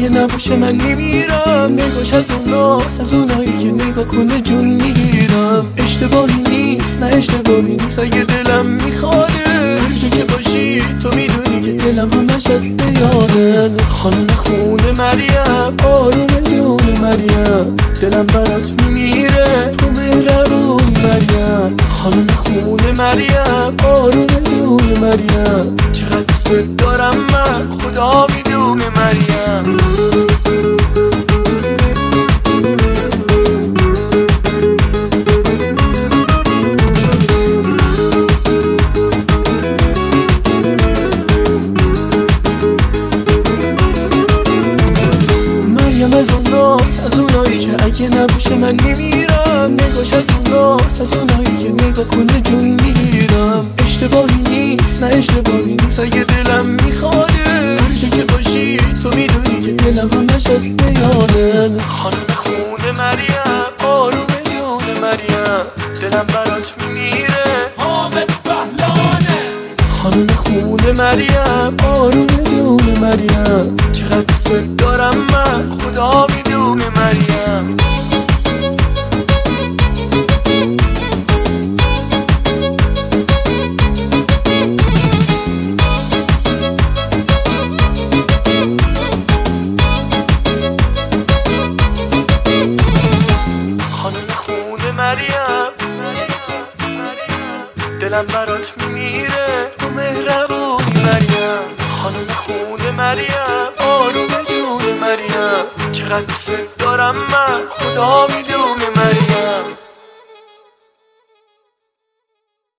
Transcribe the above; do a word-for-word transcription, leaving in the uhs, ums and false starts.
اگه نباشه من میمیرم. نگاش از اوناست، از اونایی که نگاه کنه جون میگیرم. اشتباهی نیست، نه اشتباهی نیست اگه دلم میخواده. هر جا که باشی تو میدونی که دلم همش از بیاده. خانم خونه مریم، آروم جون مریم، دلم برات میمیره تو مهربون مریم. خانم خونه مریم، آروم جون مریم، چقدر دوست دارم من خدا میدونه مریم. از اوناست، از اونایی که اگه نباشه من میمیرم. نگاش از اوناست، از اونایی که نگاه کنه جون میگیرم. اشتباهی نیست، نه اشتباهی نیست اگه دلم میخواده. هر جا که باشی تو میدونی که دلم همش از بیاده. خانم خونه مریم، آروم جون مریم، دلم برات میمیره حامد بهلانه. خانم خونه مریم، آروم جون مریم، چقدر دوست دارم من خدا میدونه مریم. خانم خونه مریم، دلم برات میمیره تو مهربونی مریم. خانم خونه مریم، آروم جون مریم، چقدر دوست دارم من خدا میدونه